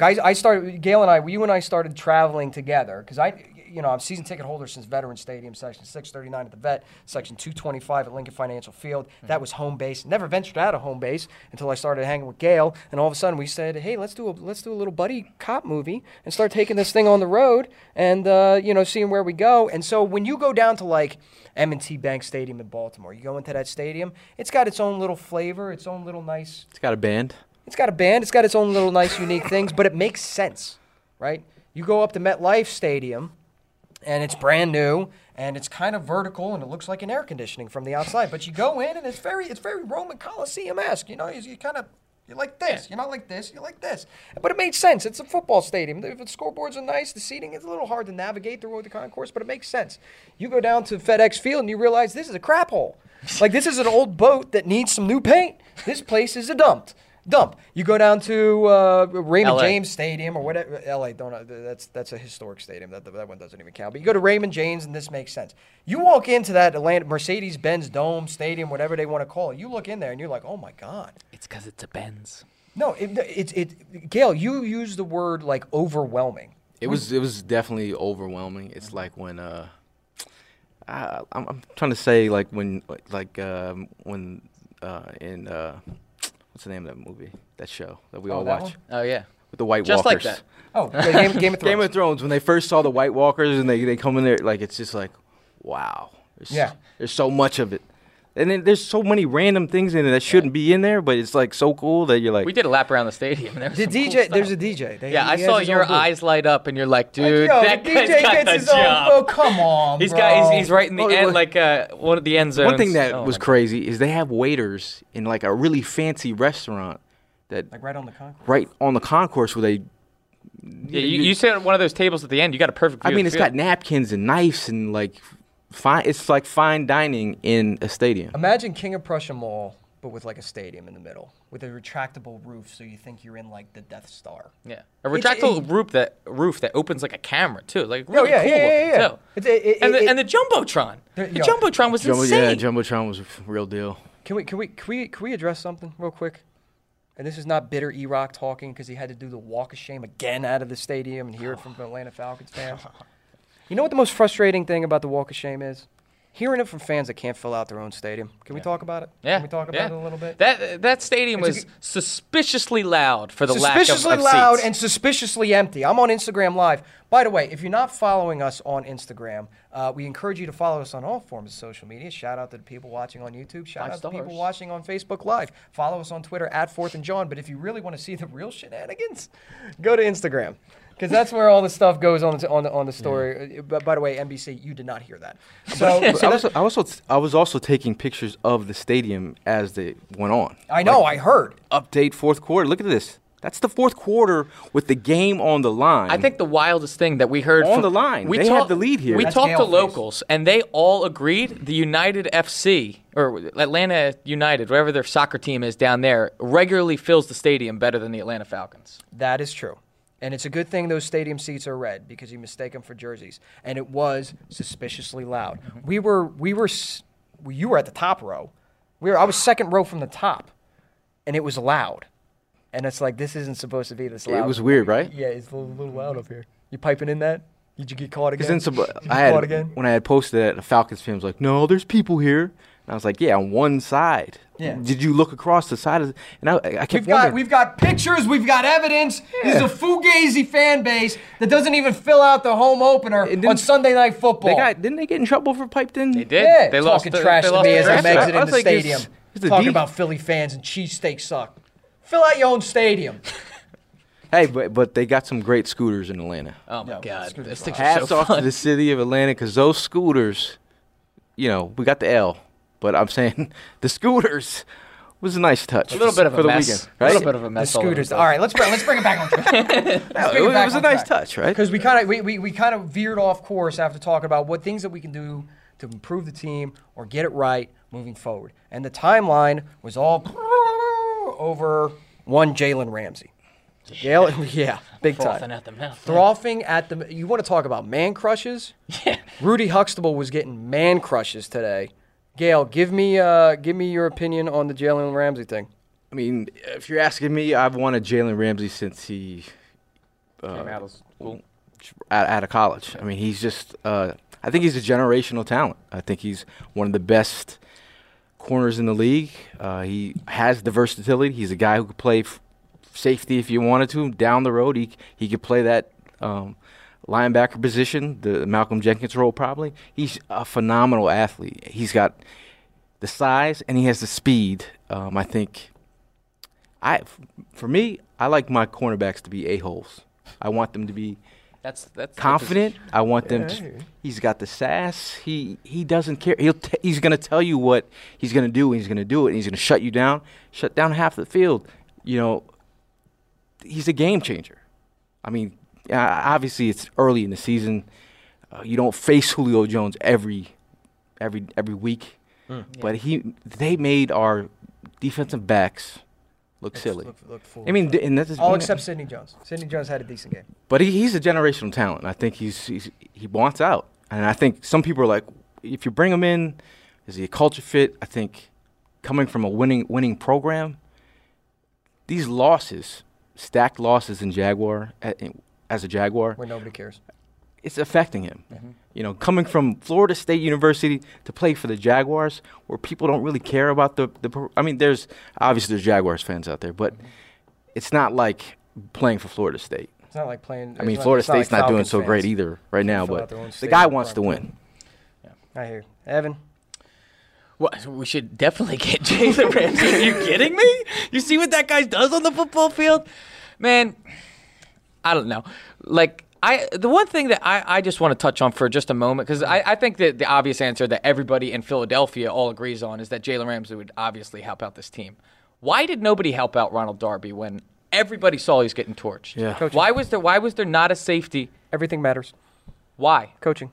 Speaker 4: you and I started traveling together because I'm season ticket holder since Veterans Stadium, Section 639 at the Vet, Section 225 at Lincoln Financial Field. Mm-hmm. That was home base. Never ventured out of home base until I started hanging with Gale, and all of a sudden we said, hey, let's do a little buddy cop movie and start taking this thing on the road and seeing where we go. And so when you go down to like M&T Bank Stadium in Baltimore, you go into that stadium, it's got its own little flavor, its own little nice.
Speaker 5: It's got a band.
Speaker 4: It's got its own little nice unique things, but it makes sense, right? You go up to MetLife Stadium, and it's brand new, and it's kind of vertical, and it looks like an air conditioning from the outside. But you go in, and it's very Roman Coliseum-esque. You kind of, you're like this. You're not like this. You're like this. But it made sense. It's a football stadium. The scoreboards are nice. The seating is a little hard to navigate through the concourse, but it makes sense. You go down to FedEx Field, and you realize this is a crap hole. Like, this is an old boat that needs some new paint. This place is a dump. You go down to Raymond James Stadium or whatever. LA, that's a historic stadium. That one doesn't even count. But you go to Raymond James, and this makes sense. You walk into that Atlanta Mercedes-Benz Dome Stadium, whatever they want to call it. You look in there, and you're like, oh my God.
Speaker 6: It's because it's a Benz.
Speaker 4: No, Gale, you used the word like overwhelming.
Speaker 5: It was definitely overwhelming. It's like when I'm trying to say like when in what's the name of that movie? That show that we all watch?
Speaker 6: One? Oh yeah,
Speaker 5: with the White
Speaker 6: Just
Speaker 5: Walkers.
Speaker 6: Just like that.
Speaker 4: Oh, Game of Thrones.
Speaker 5: Game of Thrones. When they first saw the White Walkers and they come in there, like it's just like, wow. There's so much of it. And then there's so many random things in it that shouldn't be in there, but it's like so cool that you're like.
Speaker 6: We did a lap around the stadium. There's a
Speaker 4: DJ.
Speaker 6: I saw your eyes light up, and you're like, dude, that guy's
Speaker 4: DJ
Speaker 6: got
Speaker 4: gets
Speaker 6: the job.
Speaker 4: Oh, come on,
Speaker 6: He's
Speaker 4: bro.
Speaker 6: right in the end, like one of the end zones.
Speaker 5: One thing that was crazy is they have waiters in like a really fancy restaurant that
Speaker 4: like right on the concourse.
Speaker 5: Right on the concourse where they.
Speaker 6: Yeah, you sit at one of those tables at the end. You got a perfect view.
Speaker 5: I mean, it's got napkins and knives and like fine. It's like fine dining in a stadium.
Speaker 4: Imagine King of Prussia Mall, but with like a stadium in the middle, with a retractable roof, so you think you're in like the Death Star.
Speaker 6: Yeah, a retractable roof that opens like a camera too, like really
Speaker 4: yeah,
Speaker 6: cool
Speaker 4: yeah.
Speaker 6: looking too. And the jumbotron, the jumbotron was insane.
Speaker 5: Yeah, jumbotron was a real deal.
Speaker 4: Can we address something real quick? And this is not bitter E-Rock talking because he had to do the walk of shame again out of the stadium and hear it from Atlanta Falcons fans. You know what the most frustrating thing about the walk of shame is? Hearing it from fans that can't fill out their own stadium. Can we talk about it?
Speaker 6: Yeah.
Speaker 4: Can we talk about it a little bit?
Speaker 6: That stadium was suspiciously loud for the lack of seats.
Speaker 4: Suspiciously loud and suspiciously empty. I'm on Instagram Live. By the way, if you're not following us on Instagram, we encourage you to follow us on all forms of social media. Shout out to the people watching on YouTube. Shout out to the people watching on Facebook Live. Follow us on Twitter @4thandJohn. But if you really want to see the real shenanigans, go to Instagram. Because that's where all the stuff goes on the story. But by the way, NBC, you did not hear that. So
Speaker 5: I was also taking pictures of the stadium as they went on.
Speaker 4: I know, I heard.
Speaker 5: Update fourth quarter. Look at this. That's the fourth quarter with the game on the line.
Speaker 6: I think the wildest thing that we heard
Speaker 5: on the line. They had the lead here.
Speaker 6: We talked to locals, and they all agreed the United FC or Atlanta United, whatever their soccer team is down there, regularly fills the stadium better than the Atlanta Falcons.
Speaker 4: That is true. And it's a good thing those stadium seats are red because you mistake them for jerseys. And it was suspiciously loud.
Speaker 6: Mm-hmm.
Speaker 4: You were at the top row. I was second row from the top, and it was loud. And it's like, this isn't supposed to be this loud.
Speaker 5: It was weird, right?
Speaker 4: Yeah, it's a little loud up here. You piping in that? Did you get caught again?
Speaker 5: When I had posted it, the Falcons fan was like, "No, there's people here." And I was like, "Yeah, on one side."
Speaker 4: Yeah.
Speaker 5: Did you look across the side of? And I kept wondering.
Speaker 4: We've got pictures. We've got evidence. Yeah. This is a fugazi fan base that doesn't even fill out the home opener on Sunday Night Football.
Speaker 5: Didn't they get in trouble for piped in?
Speaker 6: They did.
Speaker 4: Yeah.
Speaker 6: They lost
Speaker 4: trash to me as I'm exiting the stadium. Talking
Speaker 5: about
Speaker 4: Philly fans and cheesesteaks suck. Fill out your own stadium.
Speaker 5: Hey, but they got some great scooters in Atlanta.
Speaker 6: Oh, my God.
Speaker 5: Hats off to the city of Atlanta because those scooters, we got the L, but I'm saying the scooters was a nice touch.
Speaker 6: A little bit of a mess.
Speaker 5: Weekend, right?
Speaker 6: A little bit of a mess.
Speaker 4: The scooters. All right, let's bring it back on track.
Speaker 5: It was a nice touch, right?
Speaker 4: Because we kind of veered off course after talking about what things that we can do to improve the team or get it right moving forward. And the timeline was all over one Jalen Ramsey. Yeah, big time.
Speaker 6: Frothing at the mouth.
Speaker 4: Frothing at the. You want to talk about man crushes?
Speaker 6: Yeah.
Speaker 4: Rudy Huxtable was getting man crushes today. Gail, give me your opinion on the Jalen Ramsey thing.
Speaker 5: I mean, if you're asking me, I've wanted Jalen Ramsey since he
Speaker 6: came out of school,
Speaker 5: out of college. I mean, he's just. I think he's a generational talent. I think he's one of the best corners in the league. He has the versatility. He's a guy who could play safety if you wanted to. Down the road, he could play that linebacker position, the Malcolm Jenkins role probably. He's a phenomenal athlete. He's got the size and he has the speed. I think for me, I like my cornerbacks to be a-holes. I want them to be
Speaker 6: that's
Speaker 5: confident. I want them to. He's got the sass. He doesn't care. He's going to tell you what he's going to do, and he's going to do it, and he's going to shut down half the field. He's a game changer. I mean, obviously it's early in the season. You don't face Julio Jones every week, but they made our defensive backs look silly.
Speaker 4: Look
Speaker 5: I mean, and that's
Speaker 4: all except Sidney Jones. Sidney Jones had a decent game,
Speaker 5: but he's a generational talent. I think he wants out, and I think some people are like, if you bring him in, is he a culture fit? I think coming from a winning program, these losses. Stacked losses in Jaguar as a Jaguar.
Speaker 4: Where nobody cares.
Speaker 5: It's affecting him. Mm-hmm. Coming from Florida State University to play for the Jaguars, where people don't really care about I mean, there's Jaguars fans out there, but it's not like playing for Florida State.
Speaker 4: It's not like playing.
Speaker 5: I mean, Florida State's not doing so great either right now, but the guy wants to win.
Speaker 4: Yeah. I hear you. Evan.
Speaker 6: Well, we should definitely get Jalen Ramsey. Are you kidding me? You see what that guy does on the football field? Man, I don't know. The one thing that I just want to touch on for just a moment, because I think that the obvious answer that everybody in Philadelphia all agrees on is that Jalen Ramsey would obviously help out this team. Why did nobody help out Ronald Darby when everybody saw he was getting torched?
Speaker 5: Yeah.
Speaker 4: Coaching.
Speaker 6: Why was there not a safety?
Speaker 4: Everything matters.
Speaker 6: Why?
Speaker 4: Coaching.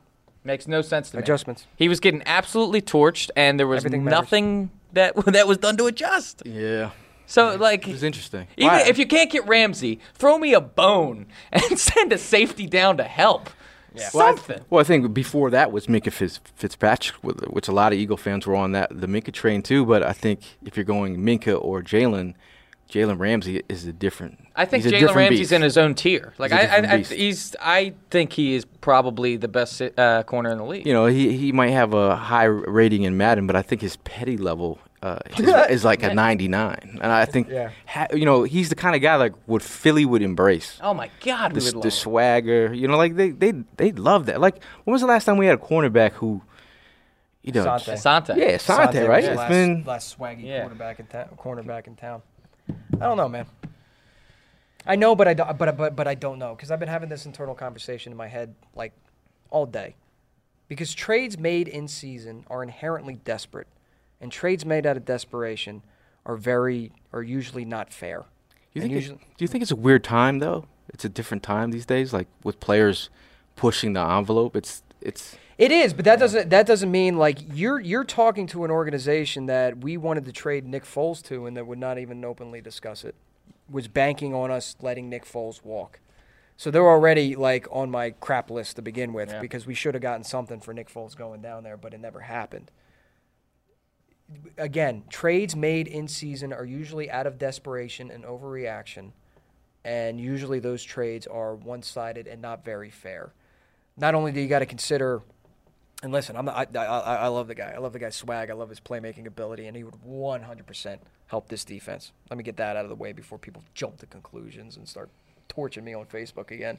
Speaker 6: Makes no sense to me.
Speaker 4: Adjustments.
Speaker 6: He was getting absolutely torched, and there was
Speaker 4: Everything matters.
Speaker 6: nothing that was done to adjust.
Speaker 5: Yeah.
Speaker 6: So, like,
Speaker 5: It was interesting.
Speaker 6: even
Speaker 5: Why?
Speaker 6: if you can't get Ramsey, throw me a bone and send a safety down to help. Yeah. Something.
Speaker 5: Well, I think before that was Minka Fitzpatrick, which a lot of Eagle fans were on the Minka train too. But I think if you're going Minka or Jalen Ramsey is a different.
Speaker 6: I think
Speaker 5: he's a
Speaker 6: Jalen
Speaker 5: different
Speaker 6: Ramsey's
Speaker 5: beast.
Speaker 6: in his own tier. Like
Speaker 5: He's a different beast.
Speaker 6: I think he is probably the best corner in the league.
Speaker 5: You know, he might have a high rating in Madden, but I think his petty level is like a 99. And I think, he's the kind of guy like what Philly would embrace.
Speaker 6: Oh my God, we would love
Speaker 5: The
Speaker 6: him.
Speaker 5: swagger, like they love that. Like, when was the last time we had a cornerback who,
Speaker 6: Asante.
Speaker 5: Yeah, Asante, right?
Speaker 4: was
Speaker 5: It's
Speaker 4: the
Speaker 5: been
Speaker 4: last swaggy
Speaker 6: Yeah.
Speaker 4: cornerback in town. I don't know, man. I know, but I don't. But I don't know because I've been having this internal conversation in my head like all day. Because trades made in season are inherently desperate, and trades made out of desperation are usually not fair.
Speaker 5: Do you think it's a weird time though? It's a different time these days, like with players pushing the envelope.
Speaker 4: It is, but that doesn't mean like you're talking to an organization that we wanted to trade Nick Foles to and that would not even openly discuss it. Was banking on us letting Nick Foles walk. So they're already like on my crap list to begin with because we should have gotten something for Nick Foles going down there, but it never happened. Again, trades made in season are usually out of desperation and overreaction, and usually those trades are one-sided and not very fair. Not only do you got to consider, and listen, I love the guy. I love the guy's swag. I love his playmaking ability, and he would 100% help this defense. Let me get that out of the way before people jump to conclusions and start torching me on Facebook again.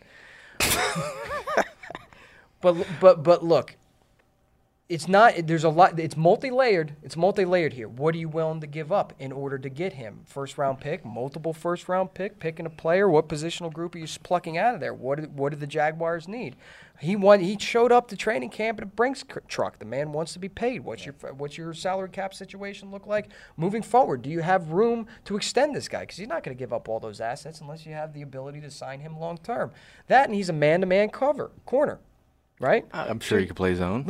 Speaker 4: But look, it's not. There's a lot. It's multi-layered. It's multi-layered here. What are you willing to give up in order to get him? First-round pick, multiple first-round pick, picking a player. What positional group are you plucking out of there? What do the Jaguars need? He showed up to training camp in a Brinks truck. The man wants to be paid. What's your salary cap situation look like moving forward? Do you have room to extend this guy? Because you're not going to give up all those assets unless you have the ability to sign him long term. That and he's a man-to-man corner, right?
Speaker 5: I'm sure he could play zone.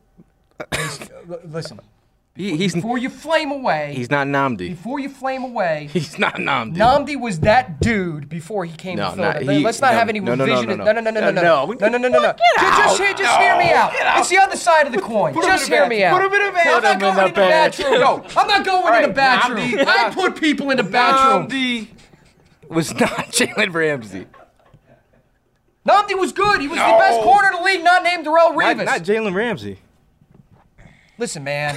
Speaker 4: Listen.
Speaker 5: He's
Speaker 4: Before you flame away.
Speaker 5: He's not Namdi.
Speaker 4: Before you flame away.
Speaker 5: He's not Namdi.
Speaker 4: Namdi was that dude before he came to Philadelphia. Let's not have any revision. No. Just hear me out. It's the other side of the coin. Just hear me out.
Speaker 5: Put him in a
Speaker 4: I'm not going in the bathroom. No, I'm not going in the bathroom. I put people in the bathroom.
Speaker 5: Namdi was not Jalen Ramsey.
Speaker 4: Namdi was good. He was the best corner in the league, not named Darrell Revis.
Speaker 5: Not Jalen Ramsey.
Speaker 4: Listen, man.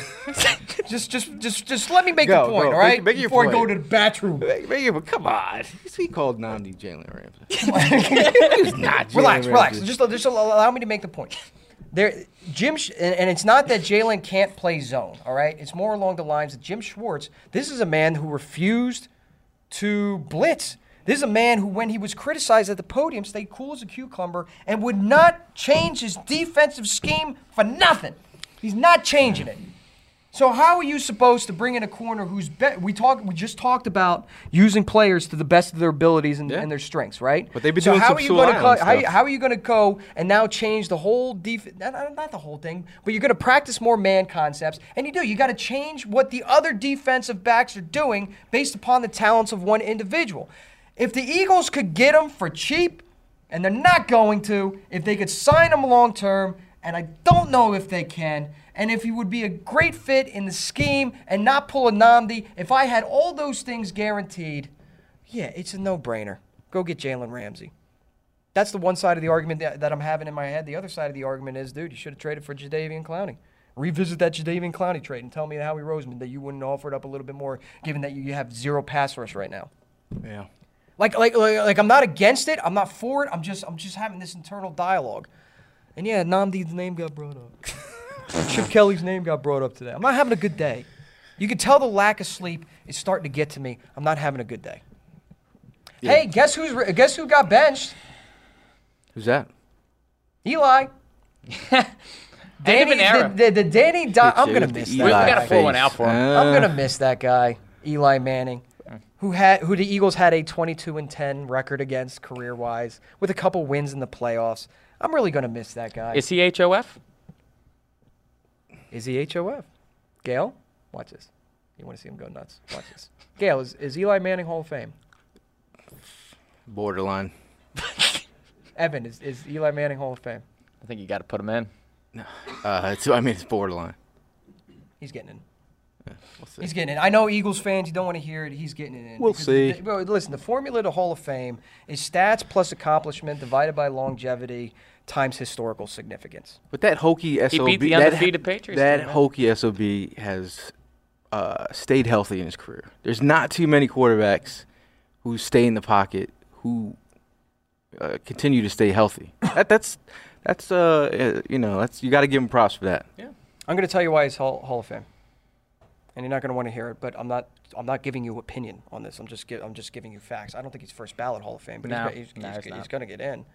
Speaker 4: just let me make the point, all right?
Speaker 5: Make your
Speaker 4: Before
Speaker 5: point.
Speaker 4: I go to the bathroom.
Speaker 5: Come on. He called Namdi Jalen Ramsey. He's not Jalen
Speaker 4: Relax.
Speaker 5: Ramsey.
Speaker 4: Just allow me to make the point. And it's not that Jalen can't play zone, all right? It's more along the lines of Jim Schwartz. This is a man who refused to blitz. This is a man who, when he was criticized at the podium, stayed cool as a cucumber and would not change his defensive scheme for nothing. He's not changing it. So how are you supposed to bring in a corner who's we just talked about using players to the best of their abilities and their strengths, right?
Speaker 5: But they've been
Speaker 4: so
Speaker 5: doing
Speaker 4: how
Speaker 5: some
Speaker 4: are you
Speaker 5: Sue
Speaker 4: going to
Speaker 5: Island stuff.
Speaker 4: how are you going to go and now change the whole defense? Not the whole thing, but you're going to practice more man concepts, and you got to change what the other defensive backs are doing based upon the talents of one individual. If the Eagles could get him for cheap, and they're not going to, if they could sign him long term, and I don't know if they can, and if he would be a great fit in the scheme and not pull a Namdi, if I had all those things guaranteed, yeah, it's a no-brainer. Go get Jalen Ramsey. That's the one side of the argument that I'm having in my head. The other side of the argument is, dude, you should have traded for Jadeveon Clowney. Revisit that Jadeveon Clowney trade and tell me, Howie Roseman, that you wouldn't offer it up a little bit more, given that you have zero pass rush right now.
Speaker 5: Yeah.
Speaker 4: Like I'm not against it. I'm not for it. I'm just having this internal dialogue. And yeah, Namdi's name got brought up. Chip Kelly's name got brought up today. I'm not having a good day. You can tell the lack of sleep is starting to get to me. I'm not having a good day. Yeah. Hey, guess who got benched?
Speaker 5: Who's that?
Speaker 4: Eli.
Speaker 6: Danny,
Speaker 4: the Danny. I'm gonna miss that.
Speaker 6: We got to pull one out for him.
Speaker 4: I'm gonna miss that guy, Eli Manning, who the Eagles had a 22-10 record against career-wise with a couple wins in the playoffs. I'm really gonna miss that guy.
Speaker 6: Is he HOF?
Speaker 4: Is he HOF? Gail, watch this. You want to see him go nuts? Watch this. Gail, is Eli Manning Hall of Fame?
Speaker 5: Borderline.
Speaker 4: Evan, is Eli Manning Hall of Fame?
Speaker 6: I think you got to put him in.
Speaker 5: It's borderline.
Speaker 4: He's getting in.
Speaker 5: We'll see.
Speaker 4: He's getting in. I know Eagles fans, you don't want to hear it. He's getting it in.
Speaker 5: We'll see.
Speaker 4: Listen, the formula to Hall of Fame is stats plus accomplishment divided by longevity times historical significance.
Speaker 5: But that hokey SOB,
Speaker 6: He beat the undefeated Patriots.
Speaker 5: That hokey SOB has stayed healthy in his career. There's not too many quarterbacks who stay in the pocket who continue to stay healthy. That's you got to give him props for that.
Speaker 6: Yeah.
Speaker 4: I'm going to tell you why he's Hall of Fame, and you're not going to want to hear it. But I'm not giving you opinion on this. I'm just giving you facts. I don't think he's first ballot Hall of Fame, but he's going to get in.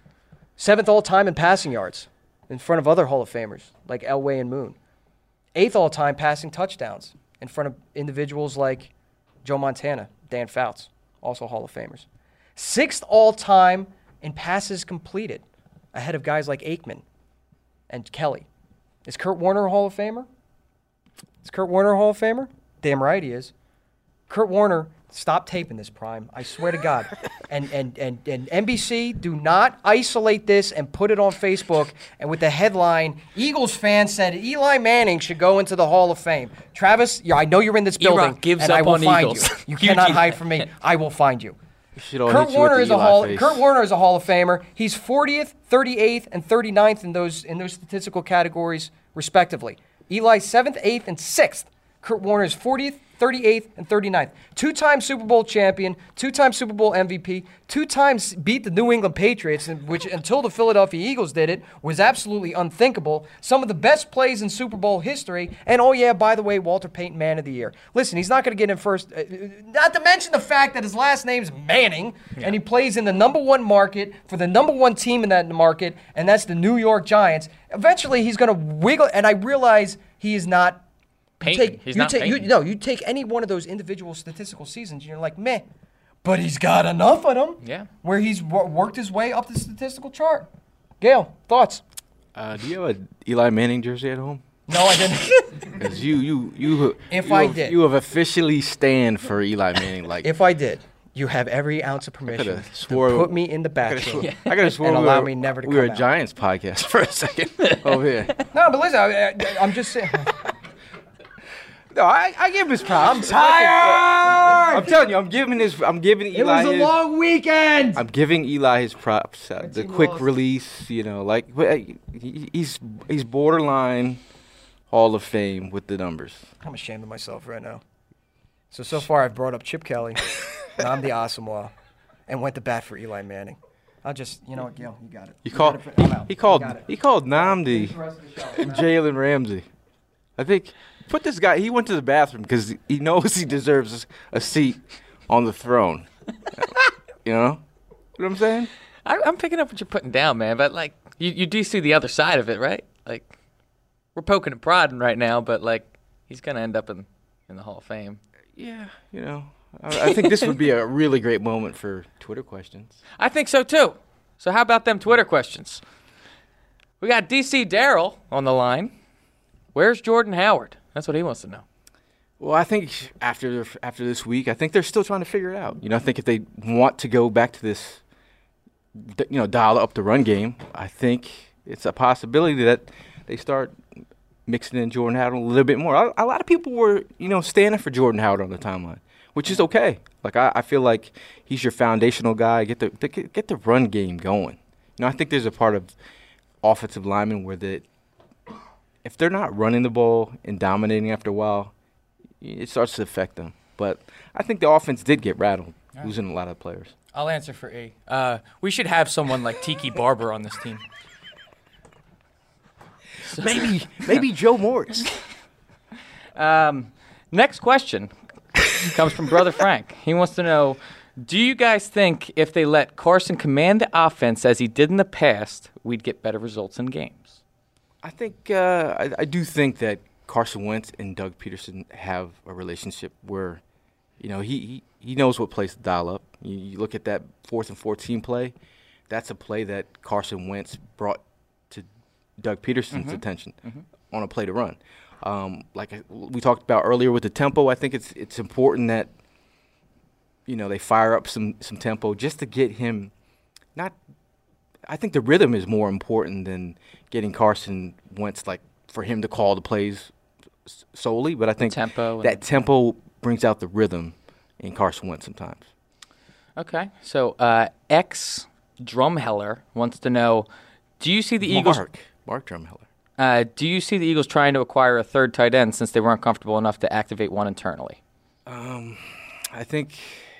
Speaker 4: 7th all time in passing yards, in front of other Hall of Famers like Elway and Moon. 8th all time passing touchdowns, in front of individuals like Joe Montana, Dan Fouts, also Hall of Famers. 6th all time in passes completed, ahead of guys like Aikman and Kelly. Is Kurt Warner a Hall of Famer? Is Kurt Warner a Hall of Famer? Damn right he is. Kurt Warner, stop taping this, Prime. I swear to God. And NBC, do not isolate this and put it on Facebook and with the headline, Eagles fan said Eli Manning should go into the Hall of Fame. Travis, I know you're in this building,
Speaker 6: E-Rock gives
Speaker 4: and
Speaker 6: up
Speaker 4: I will
Speaker 6: on
Speaker 4: find
Speaker 6: Eagles.
Speaker 4: you. You cannot hide from me. I will find you. Kurt Warner is a Hall of Famer. He's 40th, 38th, and 39th in those statistical categories, respectively. Eli 7th, 8th, and 6th. Kurt Warner is 40th, 38th, and 39th. 2-time Super Bowl champion, 2-time Super Bowl MVP, 2 times beat the New England Patriots, which until the Philadelphia Eagles did it, was absolutely unthinkable. Some of the best plays in Super Bowl history. And oh yeah, by the way, Walter Payton Man of the Year. Listen, he's not going to get in first, not to mention the fact that his last name's Manning, and he plays in the #1 market for the #1 team in that market, and that's the New York Giants. Eventually, he's going to wiggle, and I realize he is not
Speaker 6: Payton.
Speaker 4: You take any one of those individual statistical seasons, and you're like, meh. But he's got enough of them.
Speaker 6: Yeah.
Speaker 4: Where he's worked his way up the statistical chart. Gail, thoughts?
Speaker 5: Do you have a Eli Manning jersey at home?
Speaker 4: No, I didn't.
Speaker 5: Because you
Speaker 4: did,
Speaker 5: you have officially stand for Eli Manning. Like
Speaker 4: if I did, you have every ounce of permission to put me in the bathroom.
Speaker 5: I could have sworn
Speaker 4: and allow me never to
Speaker 5: we were
Speaker 4: come
Speaker 5: a
Speaker 4: out.
Speaker 5: Giants podcast for a second over here.
Speaker 4: No, but listen, I'm just saying.
Speaker 5: No, I give him his props.
Speaker 4: I'm tired.
Speaker 5: I'm telling you, I'm giving Eli.
Speaker 4: It was a long weekend.
Speaker 5: I'm giving Eli his props. The quick release, he's borderline Hall of Fame with the numbers.
Speaker 4: I'm ashamed of myself right now. So far I've brought up Chip Kelly, Nnamdi Asomugha, and went to bat for Eli Manning. I'll just, you know what, Gil, you got it.
Speaker 5: He called Nnamdi and Jalen Ramsey. I think. Put this guy. He went to the bathroom because he knows he deserves a seat on the throne. You know what I'm saying?
Speaker 6: I'm picking up what you're putting down, man. But like, you do see the other side of it, right? Like, we're poking and prodding right now, but like, he's gonna end up in the Hall of Fame.
Speaker 5: Yeah, I think this would be a really great moment for Twitter questions.
Speaker 6: I think so too. So how about them Twitter questions? We got DC Darrell on the line. Where's Jordan Howard? That's what he wants to know.
Speaker 5: Well, I think after this week, I think they're still trying to figure it out. I think if they want to go back to this, dial up the run game, I think it's a possibility that they start mixing in Jordan Howard a little bit more. A lot of people were, standing for Jordan Howard on the timeline, which is okay. Like I feel like he's your foundational guy. Get the run game going. I think there's a part of offensive linemen where if they're not running the ball and dominating after a while, it starts to affect them. But I think the offense did get rattled, losing a lot of players.
Speaker 7: I'll answer for E. We should have someone like Tiki Barber on this team.
Speaker 5: Maybe Joe Morris.
Speaker 6: Next question comes from Brother Frank. He wants to know, do you guys think if they let Carson command the offense as he did in the past, we'd get better results in games?
Speaker 5: I think I do think that Carson Wentz and Doug Peterson have a relationship where, he knows what plays to dial up. You look at that 4th and 14 play. That's a play that Carson Wentz brought to Doug Peterson's attention. on a play to run. We talked about earlier with the tempo, I think it's important that, they fire up some tempo just to get him I think the rhythm is more important than getting Carson Wentz, for him to call the plays solely. But I think tempo brings out the rhythm in Carson Wentz sometimes.
Speaker 6: Okay. So X Drumheller wants to know, do you see the Eagles?
Speaker 5: Mark Drumheller.
Speaker 6: Do you see the Eagles trying to acquire a third tight end since they weren't comfortable enough to activate one internally?
Speaker 5: I think,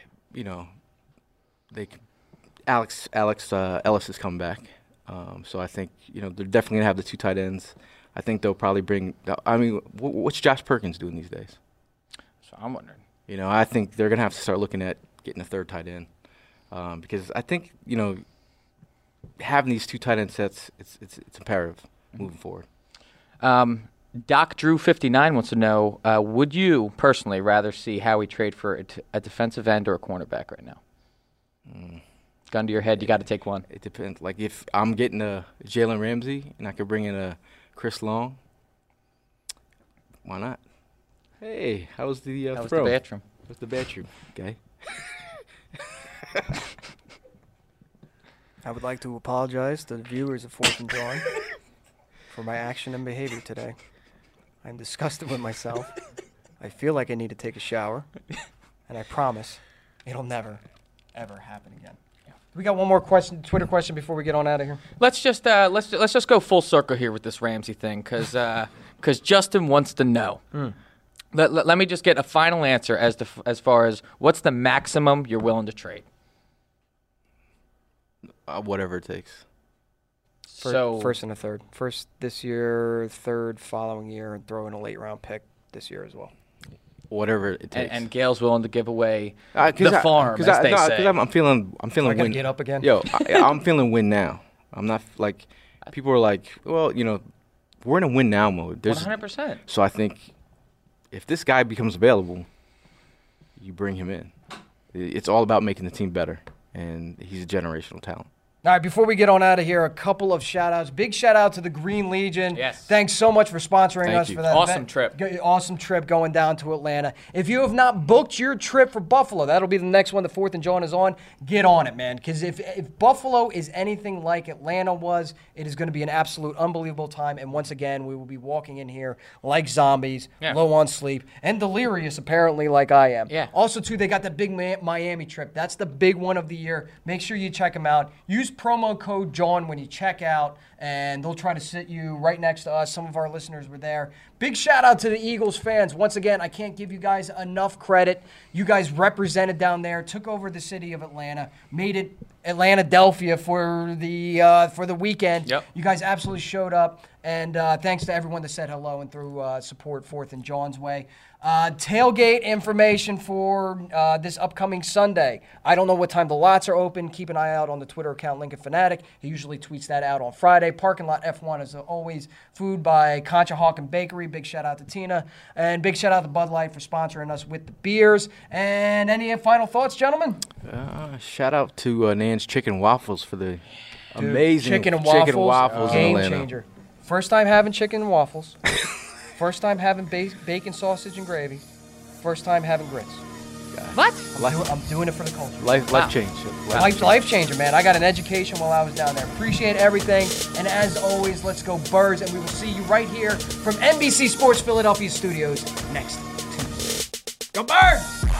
Speaker 5: Alex Ellis is coming back. So I think, they're definitely going to have the 2 tight ends. I think they'll probably bring – what's Josh Perkins doing these days?
Speaker 6: So I'm wondering.
Speaker 5: I think they're going to have to start looking at getting a third tight end because I think, having these 2 tight end sets, it's imperative moving forward.
Speaker 6: Doc Drew 59 wants to know, would you personally rather see Howie trade for a defensive end or a cornerback right now? Gun to your head, you got to take one.
Speaker 5: It depends. If I'm getting a Jalen Ramsey and I could bring in a Chris Long, why not? Hey, how's the
Speaker 6: How was
Speaker 5: throw?
Speaker 6: the bathroom?
Speaker 5: How's the bathroom, okay?
Speaker 4: I would like to apologize to the viewers of 4th and John for my action and behavior today. I'm disgusted with myself. I feel like I need to take a shower, and I promise it'll never, ever happen again. We got one more Twitter question before we get on out of here.
Speaker 6: Let's just go full circle here with this Ramsey thing, because Justin wants to know. Let me just get a final answer as far as what's the maximum you're willing to trade.
Speaker 5: Whatever it takes.
Speaker 4: First and a third. First this year, third following year, and throw in a late round pick this year as well.
Speaker 5: Whatever it takes.
Speaker 6: And Gail's willing to give away the farm, as they say.
Speaker 5: Because I'm feeling
Speaker 4: I
Speaker 5: win.
Speaker 4: gotta get up again?
Speaker 5: Yo, I'm feeling win now. I'm not people are like, well, we're in a win now mode.
Speaker 6: 100%.
Speaker 5: So I think if this guy becomes available, you bring him in. It's all about making the team better, and he's a generational talent.
Speaker 4: All right, before we get on out of here, a couple of shout-outs. Big shout-out to the Green Legion.
Speaker 6: Yes.
Speaker 4: Thanks so much for sponsoring us for that
Speaker 6: Awesome
Speaker 4: event.
Speaker 6: trip.
Speaker 4: Awesome trip going down to Atlanta. If you have not booked your trip for Buffalo, that'll be the next one the 4th and John is on. Get on it, man, because if Buffalo is anything like Atlanta was, it is going to be an absolute unbelievable time. And once again, we will be walking in here like zombies, low on sleep, and delirious apparently like I am.
Speaker 6: Yeah.
Speaker 4: Also, too, they got the big Miami trip. That's the big one of the year. Make sure you check them out. Use promo code John when you check out, and they'll try to sit you right next to us. Some of our listeners were there. Big shout out to the Eagles fans. Once again, I can't give you guys enough credit. You guys represented down there, took over the city of Atlanta, made it Atlanta-delphia for the weekend.
Speaker 6: Yep.
Speaker 4: You guys absolutely showed up, and thanks to everyone that said hello and threw support 4th and John's way. Tailgate information for this upcoming Sunday. I don't know what time the lots are open. Keep an eye out on the Twitter account, Lincoln Fanatic. He usually tweets that out on Friday. Parking Lot F1 is always food by Concha Hawk and Bakery. Big shout out to Tina. And big shout out to Bud Light for sponsoring us with the beers. And any final thoughts, gentlemen?
Speaker 5: Shout out to Nan's Chicken Waffles for the amazing
Speaker 4: chicken and waffles
Speaker 5: in
Speaker 4: game
Speaker 5: Atlanta.
Speaker 4: changer. First time having chicken and waffles. First time having bacon, sausage, and gravy. First time having grits.
Speaker 6: What?
Speaker 4: I'm doing it for the culture.
Speaker 5: Life change.
Speaker 4: Life changer, man. I got an education while I was down there. Appreciate everything. And as always, let's go Birds. And we will see you right here from NBC Sports Philadelphia Studios next Tuesday. Go Birds!